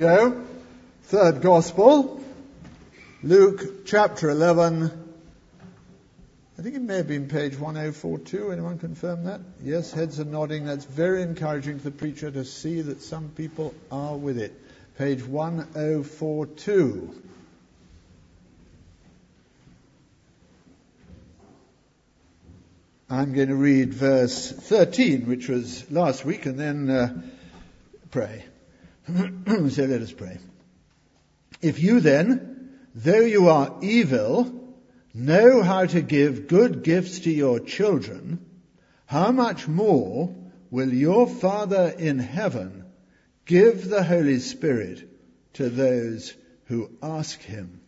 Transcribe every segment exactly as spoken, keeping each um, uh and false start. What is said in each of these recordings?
Go. Third Gospel, Luke chapter eleven. I think it may have been page one oh four two. Anyone confirm that? Yes, heads are nodding. That's very encouraging to the preacher to see that some people are with it. Page one oh four two. I'm going to read verse thirteen, which was last week, and then uh, pray. So let us pray. If you then, though you are evil, know how to give good gifts to your children, how much more will your Father in heaven give the Holy Spirit to those who ask him?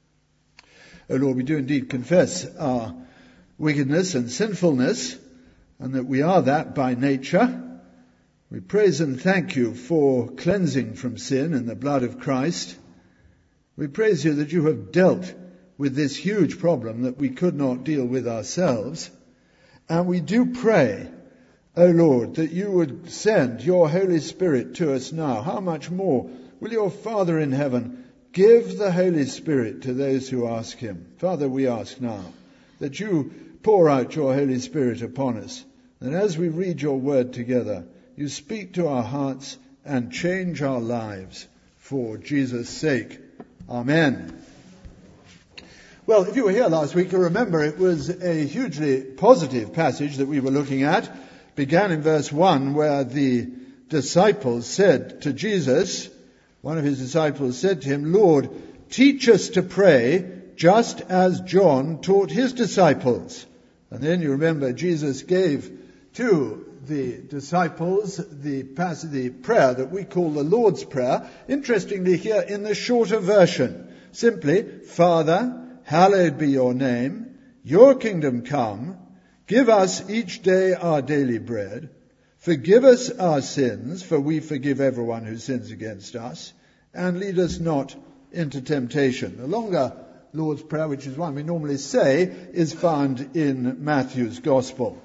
O Lord, we do indeed confess our wickedness and sinfulness, and that we are that by nature. We praise and thank you for cleansing from sin in the blood of Christ. We praise you that you have dealt with this huge problem that we could not deal with ourselves. And we do pray, O Lord, that you would send your Holy Spirit to us now. How much more will your Father in heaven give the Holy Spirit to those who ask him? Father, we ask now that you pour out your Holy Spirit upon us, and as we read your word together, you speak to our hearts and change our lives for Jesus' sake. Amen. Well, if you were here last week, you'll remember it was a hugely positive passage that we were looking at. It began in verse one, where the disciples said to Jesus, one of his disciples said to him, Lord, teach us to pray just as John taught his disciples. And then you remember Jesus gave to the disciples the, the prayer that we call the Lord's Prayer. Interestingly, here in the shorter version, simply, Father, hallowed be your name, your kingdom come, give us each day our daily bread, forgive us our sins, for we forgive everyone who sins against us, and lead us not into temptation. The longer Lord's Prayer, which is one we normally say, is found in Matthew's Gospel.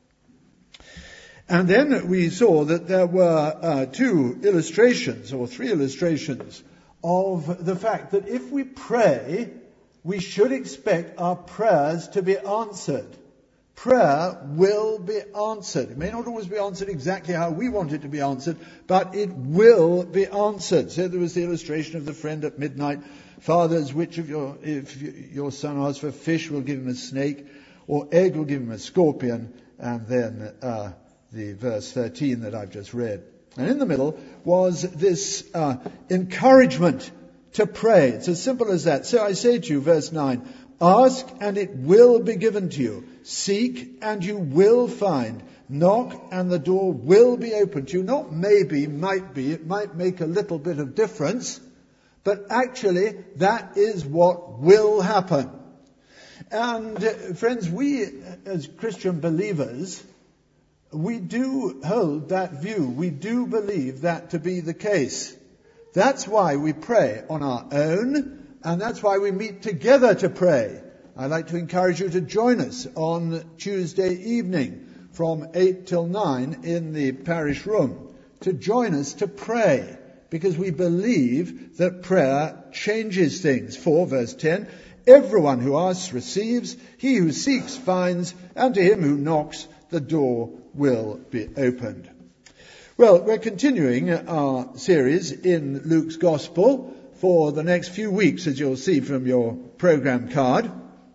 And then we saw that there were uh, two illustrations, or three illustrations, of the fact that if we pray, we should expect our prayers to be answered. Prayer will be answered. It may not always be answered exactly how we want it to be answered, but it will be answered. So there was the illustration of the friend at midnight. Fathers, which of your, if your son asks for fish, will give him a snake, or egg will give him a scorpion, and then uh, the verse thirteen that I've just read. And in the middle was this uh, encouragement to pray. It's as simple as that. So I say to you, verse nine, ask and it will be given to you. Seek and you will find. Knock and the door will be opened to you. Not maybe, might be. It might make a little bit of difference. But actually, that is what will happen. And uh, friends, we as Christian believers, we do hold that view. We do believe that to be the case. That's why we pray on our own, and that's why we meet together to pray. I'd like to encourage you to join us on Tuesday evening from eight till nine in the parish room, to join us to pray, because we believe that prayer changes things. For, verse ten, everyone who asks receives, he who seeks finds, and to him who knocks the door will be opened. Well, we're continuing our series in Luke's Gospel for the next few weeks, as you'll see from your program card.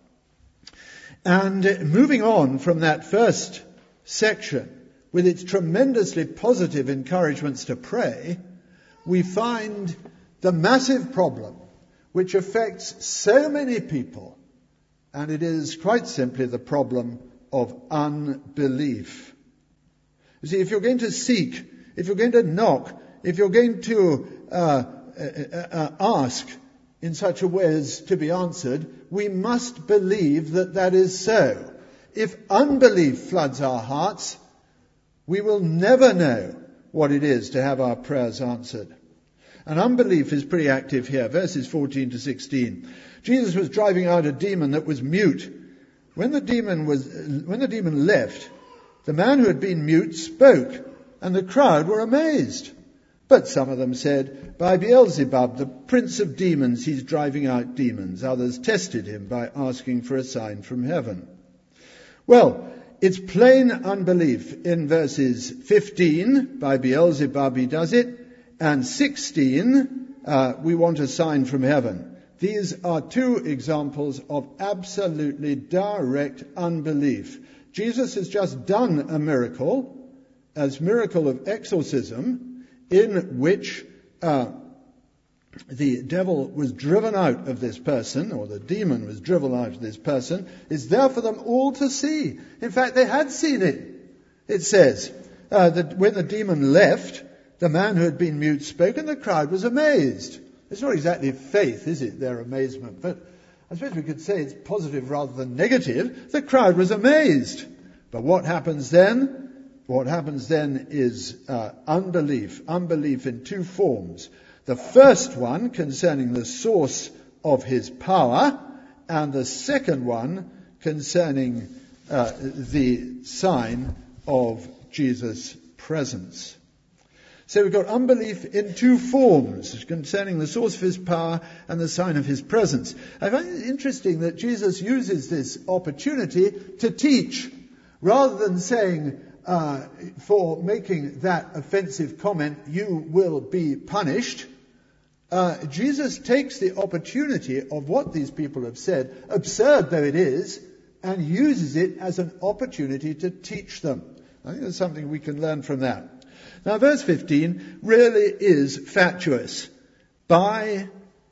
And moving on from that first section, with its tremendously positive encouragements to pray, we find the massive problem which affects so many people, and it is quite simply the problem of unbelief. You see, if you're going to seek, if you're going to knock, if you're going to uh, uh, uh, ask in such a way as to be answered, we must believe that that is so. If unbelief floods our hearts, we will never know what it is to have our prayers answered. And unbelief is pretty active here. Verses fourteen to sixteen. Jesus was driving out a demon that was mute. When the demon was, when the demon left, the man who had been mute spoke, and the crowd were amazed. But some of them said, by Beelzebub, the prince of demons, he's driving out demons. Others tested him by asking for a sign from heaven. Well, it's plain unbelief. In verses fifteen, by Beelzebub he does it, and sixteen, uh, we want a sign from heaven. These are two examples of absolutely direct unbelief. Jesus has just done a miracle, as miracle of exorcism, in which uh, the devil was driven out of this person, or the demon was driven out of this person, is there for them all to see. In fact, they had seen it. It says uh, that when the demon left, the man who had been mute spoke, and the crowd was amazed. It's not exactly faith, is it, their amazement? But I suppose we could say it's positive rather than negative. The crowd was amazed. But what happens then? What happens then is uh, unbelief. Unbelief in two forms. The first one concerning the source of his power, and the second one concerning uh, the sign of Jesus' presence. So we've got unbelief in two forms, concerning the source of his power and the sign of his presence. I find it interesting that Jesus uses this opportunity to teach, rather than saying, uh, for making that offensive comment, you will be punished. Uh, Jesus takes the opportunity of what these people have said, absurd though it is, and uses it as an opportunity to teach them. I think there's something we can learn from that. Now, verse fifteen really is fatuous. By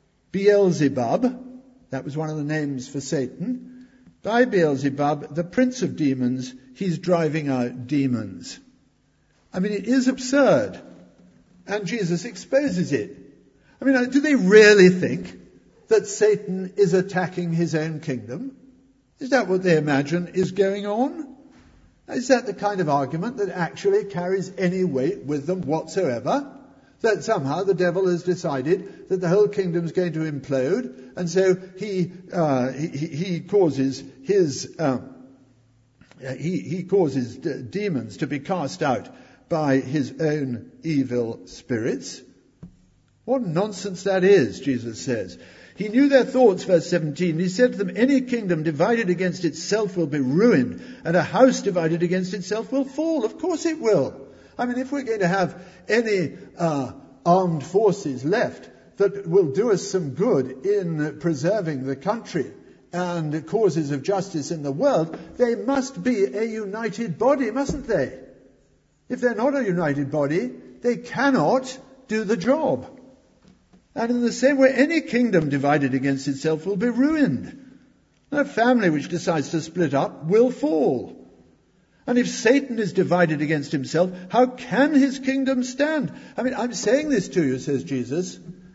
Beelzebub, that was one of the names for Satan, by Beelzebub, the prince of demons, he's driving out demons. I mean, it is absurd. And Jesus exposes it. I mean, do they really think that Satan is attacking his own kingdom? Is that what they imagine is going on? Is that the kind of argument that actually carries any weight with them whatsoever? That somehow the devil has decided that the whole kingdom is going to implode, and so he uh, he, he causes his um, he he causes d- demons to be cast out by his own evil spirits. What nonsense that is, Jesus says. He knew their thoughts, verse seventeen. He said to them, any kingdom divided against itself will be ruined, and a house divided against itself will fall. Of course it will. I mean, if we're going to have any uh, armed forces left that will do us some good in preserving the country and causes of justice in the world, they must be a united body, mustn't they? If they're not a united body, they cannot do the job. And in the same way, any kingdom divided against itself will be ruined. A family which decides to split up will fall. And if Satan is divided against himself, how can his kingdom stand? I mean, I'm saying this to you, says Jesus,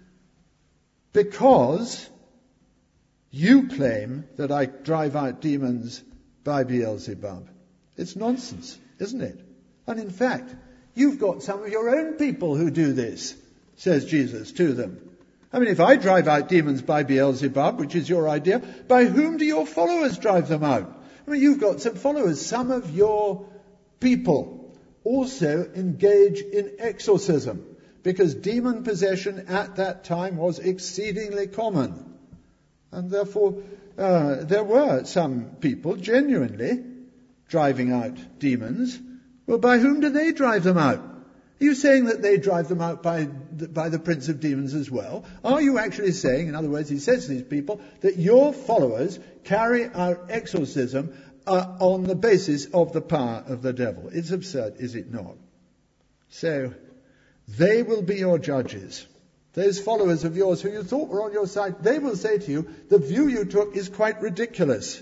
because you claim that I drive out demons by Beelzebub. It's nonsense, isn't it? And in fact, you've got some of your own people who do this, says Jesus to them. I mean, if I drive out demons by Beelzebub, which is your idea, by whom do your followers drive them out? I mean, you've got some followers. Some of your people also engage in exorcism, because demon possession at that time was exceedingly common. And therefore, uh, there were some people genuinely driving out demons. Well, by whom do they drive them out? Are you saying that they drive them out by the, by the prince of demons as well? Are you actually saying, in other words, he says to these people, that your followers carry out exorcism uh, on the basis of the power of the devil? It's absurd, is it not? So, they will be your judges. Those followers of yours who you thought were on your side, they will say to you, the view you took is quite ridiculous.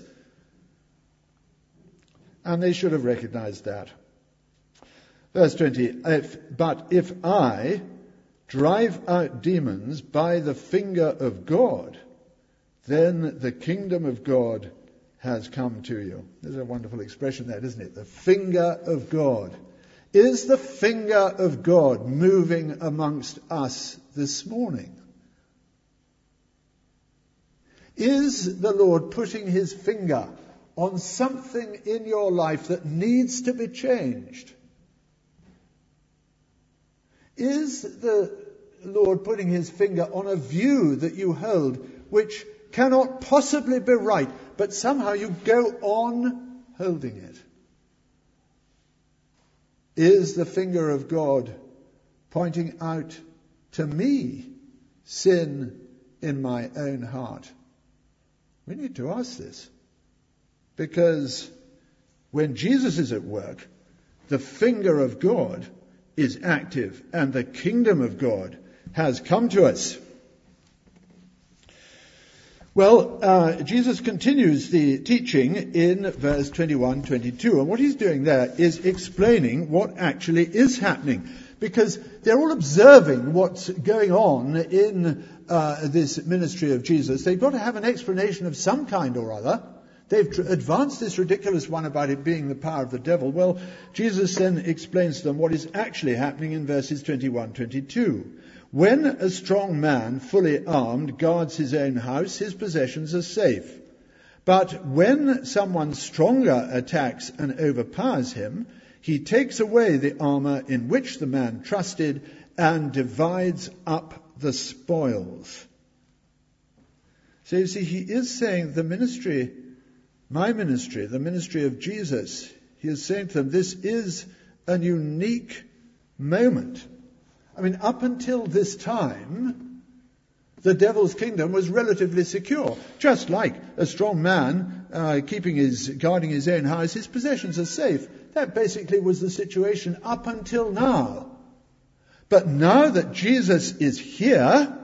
And they should have recognized that. Verse twenty, if, but if I drive out demons by the finger of God, then the kingdom of God has come to you. There's a wonderful expression there, isn't it? The finger of God. Is the finger of God moving amongst us this morning? Is the Lord putting his finger on something in your life that needs to be changed? Is the Lord putting his finger on a view that you hold which cannot possibly be right, but somehow you go on holding it? Is the finger of God pointing out to me sin in my own heart? We need to ask this, because when Jesus is at work, the finger of God is active and the kingdom of God has come to us. Well, uh, Jesus continues the teaching in verse twenty-one, twenty-two, and what he's doing there is explaining what actually is happening, because they're all observing what's going on in uh, this ministry of Jesus. They've got to have an explanation of some kind or other. They've tr- advanced this ridiculous one about it being the power of the devil. Well, Jesus then explains to them what is actually happening in verses twenty-one, twenty-two. When a strong man, fully armed, guards his own house, his possessions are safe. But when someone stronger attacks and overpowers him, he takes away the armor in which the man trusted and divides up the spoils. So you see, he is saying the ministry, my ministry, the ministry of Jesus, he is saying to them, this is a unique moment. I mean, up until this time, the devil's kingdom was relatively secure. Just like a strong man uh, keeping his, guarding his own house, his possessions are safe. That basically was the situation up until now. But now that Jesus is here,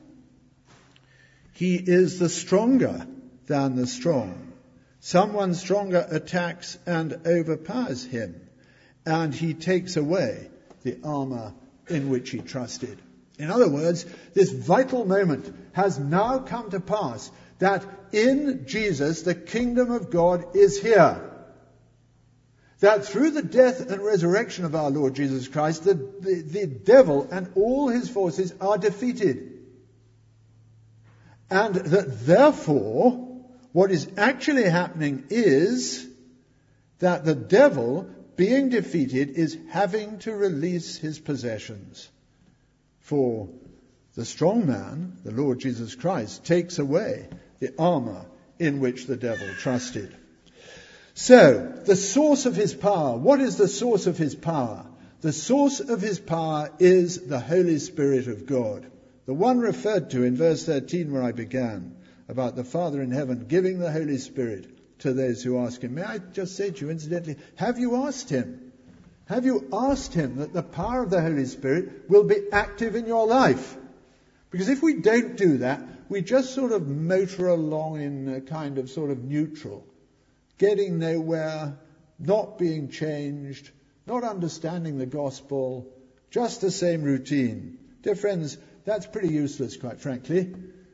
he is the stronger than the strong. Someone stronger attacks and overpowers him, and he takes away the armor in which he trusted. In other words, this vital moment has now come to pass, that in Jesus the kingdom of God is here. That through the death and resurrection of our Lord Jesus Christ, the, the, the devil and all his forces are defeated. And that therefore, what is actually happening is that the devil, being defeated, is having to release his possessions. For the strong man, the Lord Jesus Christ, takes away the armor in which the devil trusted. So, the source of his power. What is the source of his power? The source of his power is the Holy Spirit of God. The one referred to in verse thirteen where I began, about the Father in heaven giving the Holy Spirit to those who ask him. May I just say to you, incidentally, have you asked him? Have you asked him that the power of the Holy Spirit will be active in your life? Because if we don't do that, we just sort of motor along in a kind of sort of neutral, getting nowhere, not being changed, not understanding the gospel, just the same routine. Dear friends, that's pretty useless, quite frankly.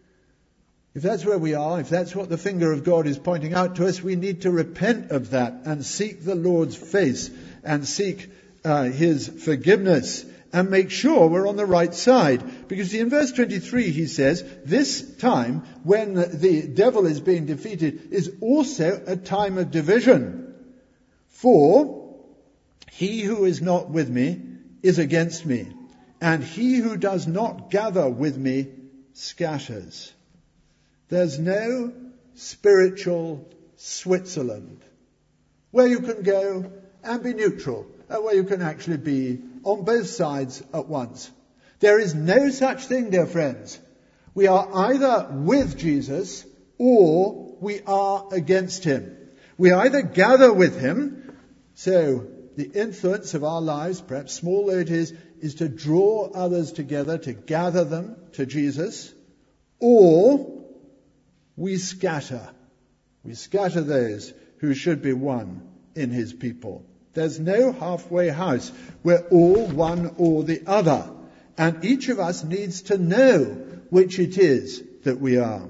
If that's where we are, if that's what the finger of God is pointing out to us, we need to repent of that and seek the Lord's face and seek uh, his forgiveness and make sure we're on the right side. Because in verse twenty-three he says, this time when the devil is being defeated is also a time of division. For he who is not with me is against me, and he who does not gather with me scatters. There's no spiritual Switzerland where you can go and be neutral, where you can actually be on both sides at once. There is no such thing, dear friends. We are either with Jesus or we are against him. We either gather with him, so the influence of our lives, perhaps small though it is, is to draw others together, to gather them to Jesus, or we scatter. We scatter those who should be one in his people. There's no halfway house. We're all one or the other. And each of us needs to know which it is that we are.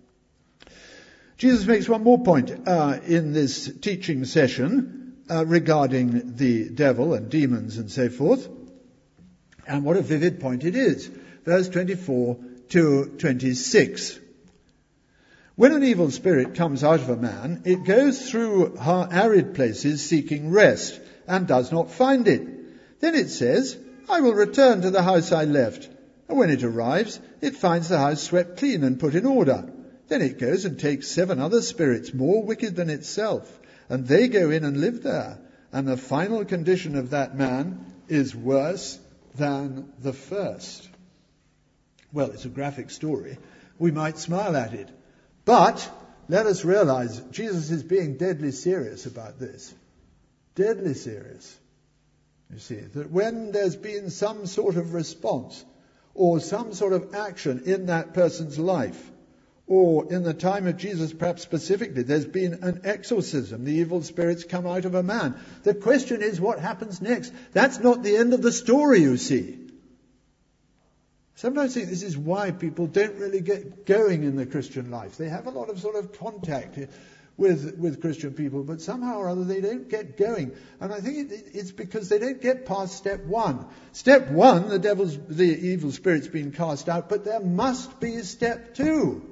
Jesus makes one more point uh, in this teaching session uh, regarding the devil and demons and so forth. And what a vivid point it is. Verse twenty-four to twenty-six. When an evil spirit comes out of a man, it goes through arid places seeking rest and does not find it. Then it says, I will return to the house I left. And when it arrives, it finds the house swept clean and put in order. Then it goes and takes seven other spirits more wicked than itself, and they go in and live there. And the final condition of that man is worse than the first. Well, it's a graphic story. We might smile at it. But let us realize Jesus is being deadly serious about this. Deadly serious. You see, that when there's been some sort of response or some sort of action in that person's life, or in the time of Jesus perhaps specifically, there's been an exorcism. The evil spirits come out of a man. The question is, what happens next? That's not the end of the story, you see. Sometimes I think this is why people don't really get going in the Christian life. They have a lot of sort of contact with with Christian people, but somehow or other they don't get going. And I think it, it's because they don't get past step one. Step one, the devil's, the evil spirit's been cast out, but there must be step two.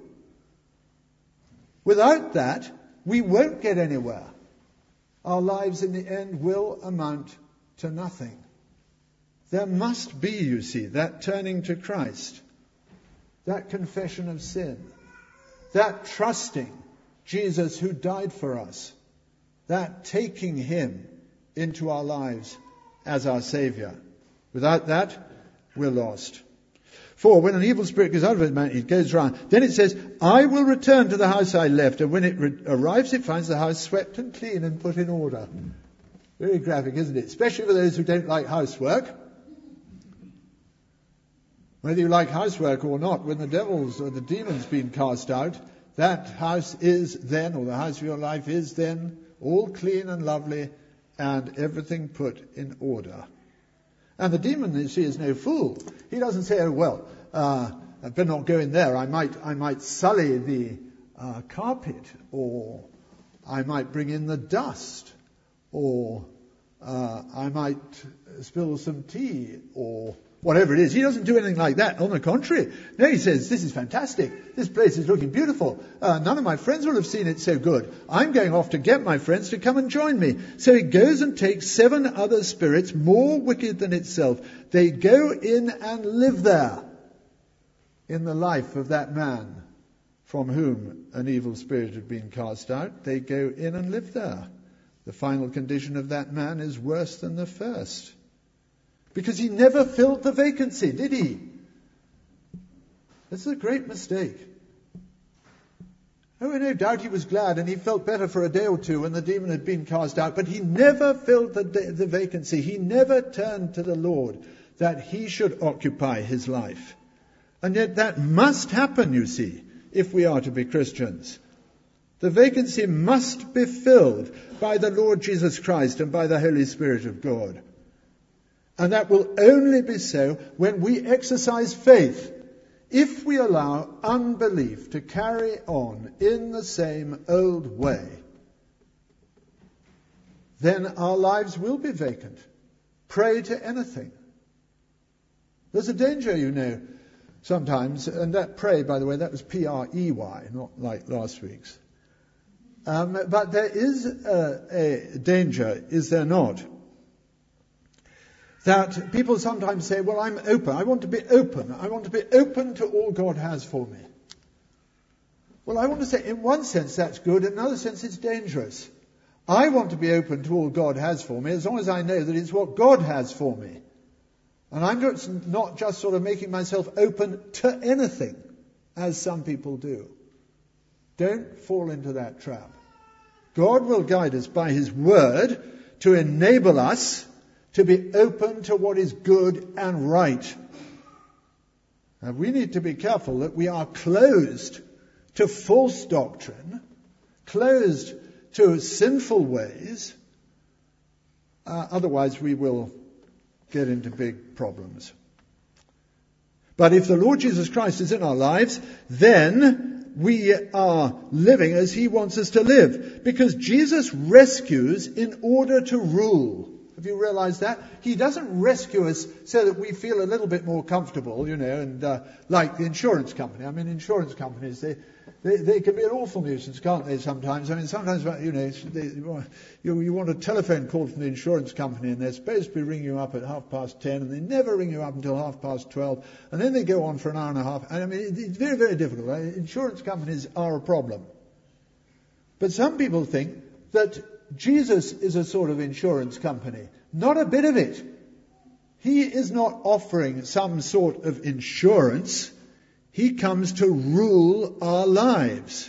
Without that, we won't get anywhere. Our lives in the end will amount to nothing. There must be, you see, that turning to Christ, that confession of sin, that trusting Jesus who died for us, that taking him into our lives as our Saviour. Without that, we're lost. For when an evil spirit goes out of a man, it goes round. Then it says, I will return to the house I left. And when it re- arrives, it finds the house swept and clean and put in order. Very graphic, isn't it? Especially for those who don't like housework. Whether you like housework or not, when the devil's or the demon's been cast out, that house is then, or the house of your life is then, all clean and lovely and everything put in order. And the demon, you see, is no fool. He doesn't say, oh, well, uh, I better not go in there. I might, I might sully the uh, carpet, or I might bring in the dust, or uh, I might spill some tea, or whatever it is. He doesn't do anything like that. On the contrary. No, he says, this is fantastic. This place is looking beautiful. Uh, none of my friends will have seen it so good. I'm going off to get my friends to come and join me. So it goes and takes seven other spirits more wicked than itself. They go in and live there in the life of that man from whom an evil spirit had been cast out. They go in and live there. The final condition of that man is worse than the first. Because he never filled the vacancy, did he? This is a great mistake. Oh, no doubt he was glad and he felt better for a day or two when the demon had been cast out, but he never filled the, the vacancy. He never turned to the Lord that he should occupy his life. And yet that must happen, you see, if we are to be Christians. The vacancy must be filled by the Lord Jesus Christ and by the Holy Spirit of God. And that will only be so when we exercise faith. If we allow unbelief to carry on in the same old way, then our lives will be vacant, prey to anything. There's a danger, you know, sometimes, and that prey, by the way, that was P R E Y, not like last week's. Um, but there is a, a danger, is there not? That people sometimes say, well, I'm open. I want to be open. I want to be open to all God has for me. Well, I want to say, in one sense, that's good. In another sense, it's dangerous. I want to be open to all God has for me as long as I know that it's what God has for me. And I'm not just sort of making myself open to anything, as some people do. Don't fall into that trap. God will guide us by his word to enable us to be open to what is good and right. And we need to be careful that we are closed to false doctrine, closed to sinful ways. Uh, otherwise we will get into big problems. But if the Lord Jesus Christ is in our lives, then we are living as he wants us to live. Because Jesus rescues in order to rule. Have you realized that? He doesn't rescue us so that we feel a little bit more comfortable, you know, and uh, like the insurance company. I mean, insurance companies, they, they they can be an awful nuisance, can't they, sometimes? I mean, sometimes, you know, they, you, you want a telephone call from the insurance company and they're supposed to be ringing you up at half past ten and they never ring you up until half past twelve and then they go on for an hour and a half. And I mean, it, it's very, very difficult. Insurance companies are a problem. But some people think that Jesus is a sort of insurance company. Not a bit of it. He is not offering some sort of insurance. He comes to rule our lives.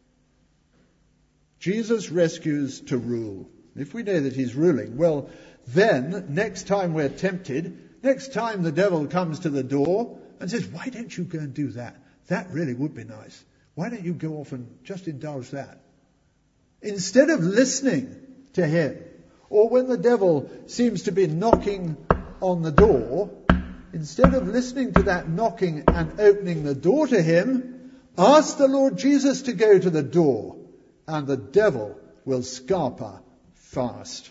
Jesus rescues to rule. If we know that he's ruling, well, then next time we're tempted, next time the devil comes to the door and says, why don't you go and do that? That really would be nice. Why don't you go off and just indulge that? Instead of listening to him, or when the devil seems to be knocking on the door, instead of listening to that knocking and opening the door to him, ask the Lord Jesus to go to the door, and the devil will scarper fast.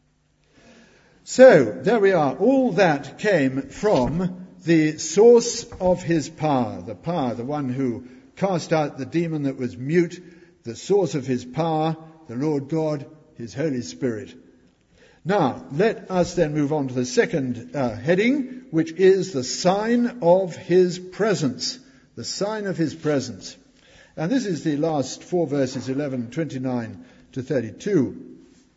So, there we are. All that came from the source of his power, the power, the one who cast out the demon that was mute, the source of his power, the Lord God, his Holy Spirit. Now, let us then move on to the second uh, heading, which is the sign of his presence. The sign of his presence. And this is the last four verses, eleven, twenty-nine to thirty-two.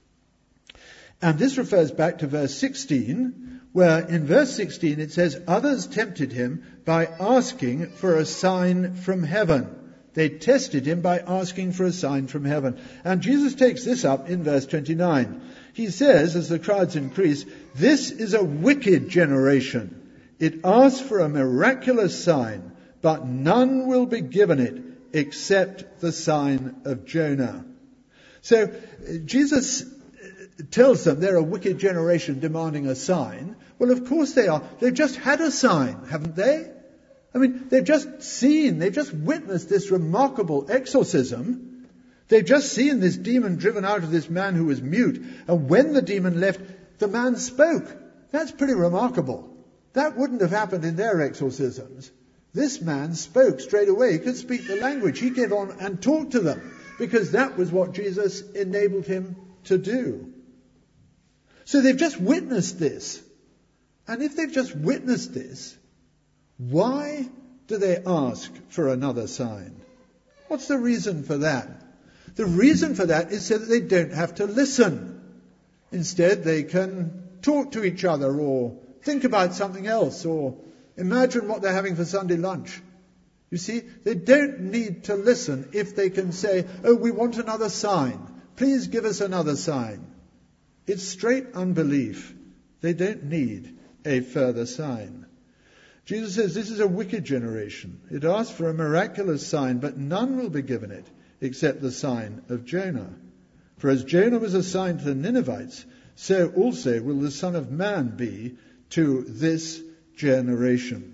And this refers back to verse sixteen, where in verse sixteen it says, others tempted him by asking for a sign from heaven. They tested him by asking for a sign from heaven. And Jesus takes this up in verse twenty-nine. He says, as the crowds increase, this is a wicked generation. It asks for a miraculous sign, but none will be given it except the sign of Jonah. So Jesus tells them they're a wicked generation demanding a sign. Well, of course they are. They've just had a sign, haven't they? I mean, they've just seen, they've just witnessed this remarkable exorcism. They've just seen this demon driven out of this man who was mute. And when the demon left, the man spoke. That's pretty remarkable. That wouldn't have happened in their exorcisms. This man spoke straight away. He could speak the language. He came on and talked to them because that was what Jesus enabled him to do. So they've just witnessed this. And if they've just witnessed this, why do they ask for another sign? What's the reason for that? The reason for that is so that they don't have to listen. Instead, they can talk to each other or think about something else or imagine what they're having for Sunday lunch. You see, they don't need to listen if they can say, oh, we want another sign. Please give us another sign. It's straight unbelief. They don't need a further sign. Jesus says this is a wicked generation. It asks for a miraculous sign, but none will be given it except the sign of Jonah. For as Jonah was a sign to the Ninevites, so also will the Son of Man be to this generation.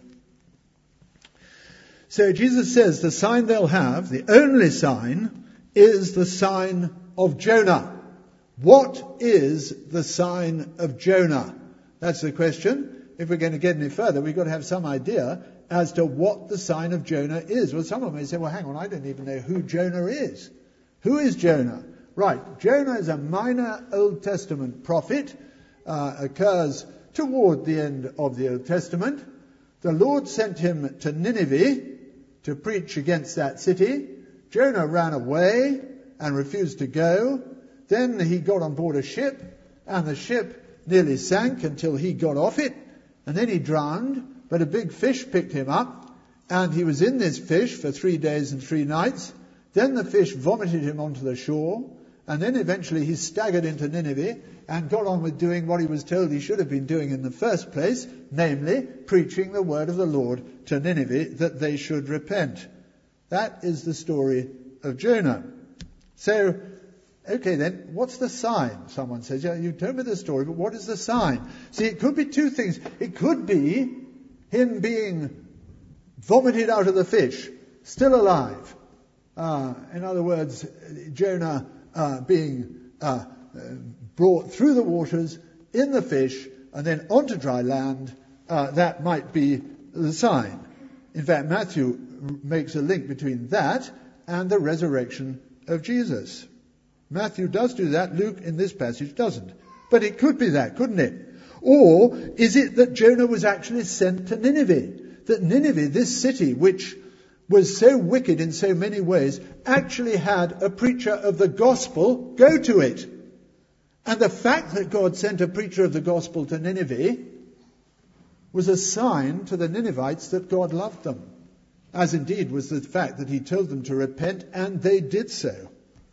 So Jesus says the sign they'll have, the only sign, is the sign of Jonah. What is the sign of Jonah? That's the question. If we're going to get any further, we've got to have some idea as to what the sign of Jonah is. Well, someone may say, well, hang on, I don't even know who Jonah is. Who is Jonah? Right, Jonah is a minor Old Testament prophet, uh, occurs toward the end of the Old Testament. The Lord sent him to Nineveh to preach against that city. Jonah ran away and refused to go. Then he got on board a ship, and the ship nearly sank until he got off it. And then he drowned, but a big fish picked him up, and he was in this fish for three days and three nights. Then the fish vomited him onto the shore, and then eventually he staggered into Nineveh and got on with doing what he was told he should have been doing in the first place, namely preaching the word of the Lord to Nineveh that they should repent. That is the story of Jonah. So, okay then, what's the sign? Someone says, yeah, you told me the story, but what is the sign? See, it could be two things. It could be him being vomited out of the fish, still alive. Uh, in other words, Jonah uh, being uh, brought through the waters in the fish, and then onto dry land, uh, that might be the sign. In fact, Matthew makes a link between that and the resurrection of Jesus. Matthew does do that. Luke, in this passage, doesn't. But it could be that, couldn't it? Or is it that Jonah was actually sent to Nineveh? That Nineveh, this city, which was so wicked in so many ways, actually had a preacher of the gospel go to it. And the fact that God sent a preacher of the gospel to Nineveh was a sign to the Ninevites that God loved them. As indeed was the fact that he told them to repent, and they did so.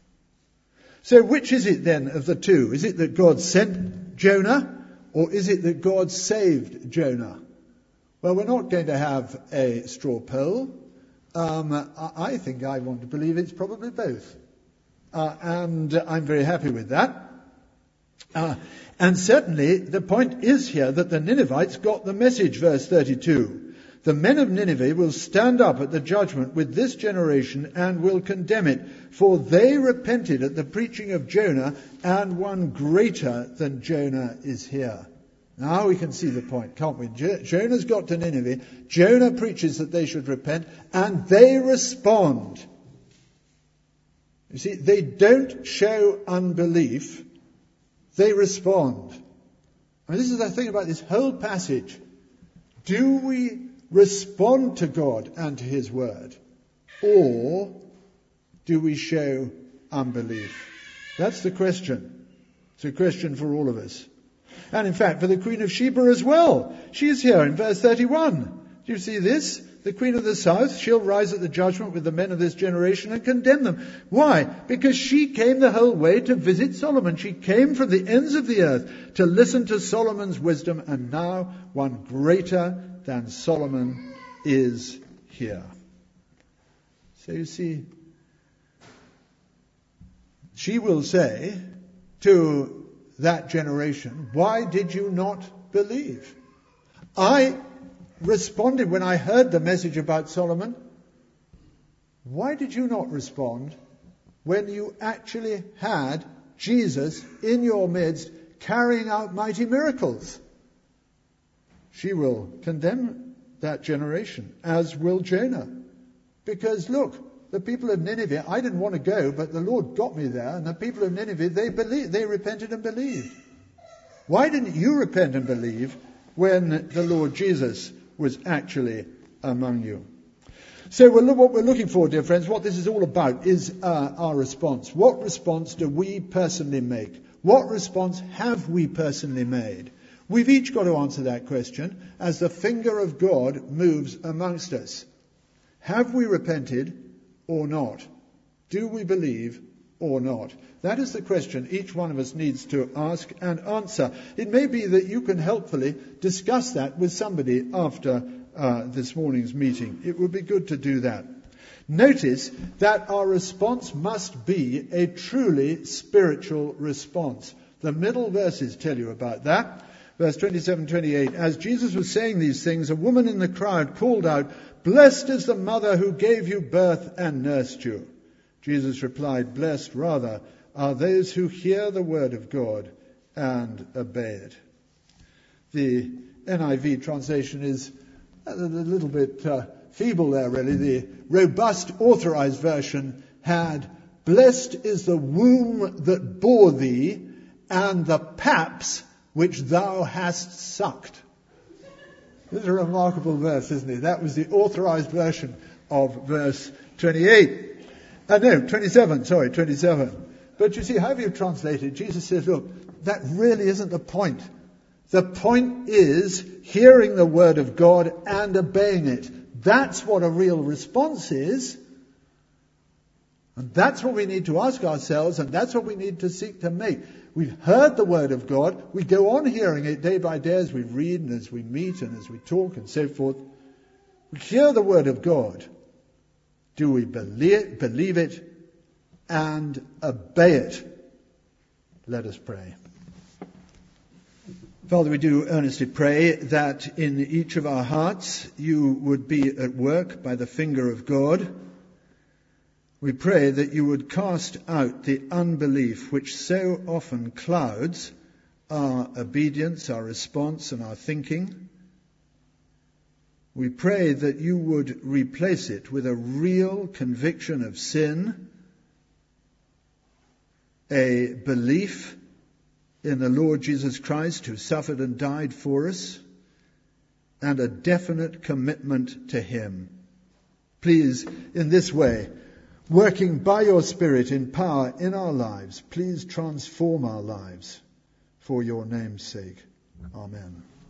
So which is it then of the two? Is it that God sent Jonah, or is it that God saved Jonah? Well, we're not going to have a straw poll. Um, I think I want to believe it's probably both. Uh, and I'm very happy with that. Uh, and certainly the point is here that the Ninevites got the message, verse thirty-two. The men of Nineveh will stand up at the judgment with this generation and will condemn it, for they repented at the preaching of Jonah, and one greater than Jonah is here. Now we can see the point, can't we? Jo- Jonah's got to Nineveh. Jonah preaches that they should repent, and they respond. You see, they don't show unbelief. They respond. I mean, this is the thing about this whole passage. Do we respond to God and to his word? Or do we show unbelief? That's the question. It's a question for all of us. And in fact, for the Queen of Sheba as well. She's here in verse thirty-one. Do you see this? The Queen of the South, she'll rise at the judgment with the men of this generation and condemn them. Why? Because she came the whole way to visit Solomon. She came from the ends of the earth to listen to Solomon's wisdom, and now one greater than Solomon is here. So you see, she will say to that generation, why did you not believe? I responded when I heard the message about Solomon. Why did you not respond when you actually had Jesus in your midst carrying out mighty miracles? She will condemn that generation, as will Jonah. Because look, the people of Nineveh, I didn't want to go, but the Lord got me there, and the people of Nineveh, they believed, they repented and believed. Why didn't you repent and believe when the Lord Jesus was actually among you? So we're, what we're looking for, dear friends, what this is all about is uh, our response. What response do we personally make? What response have we personally made? We've each got to answer that question as the finger of God moves amongst us. Have we repented or not? Do we believe or not? That is the question each one of us needs to ask and answer. It may be that you can helpfully discuss that with somebody after uh, this morning's meeting. It would be good to do that. Notice that our response must be a truly spiritual response. The middle verses tell you about that. Verse twenty-seven, twenty-eight. As Jesus was saying these things, a woman in the crowd called out, "Blessed is the mother who gave you birth and nursed you." Jesus replied, "Blessed rather are those who hear the word of God and obey it." The N I V translation is a little bit uh, feeble there, really. The robust authorized version had, "Blessed is the womb that bore thee, and the paps which thou hast sucked." This is a remarkable verse, isn't it? That was the authorized version of verse twenty-eight. Uh, no, twenty-seven, sorry, twenty-seven. But you see, however you translate it, Jesus says, look, that really isn't the point. The point is hearing the word of God and obeying it. That's what a real response is. And that's what we need to ask ourselves, and that's what we need to seek to make. We've heard the word of God. We go on hearing it day by day as we read and as we meet and as we talk and so forth. We hear the word of God. Do we believe, believe it and obey it? Let us pray. Father, we do earnestly pray that in each of our hearts you would be at work by the finger of God. We pray that you would cast out the unbelief which so often clouds our obedience, our response, and our thinking. We pray that you would replace it with a real conviction of sin, a belief in the Lord Jesus Christ who suffered and died for us, and a definite commitment to him. Please, in this way, working by your Spirit in power in our lives, please transform our lives for your name's sake. Amen.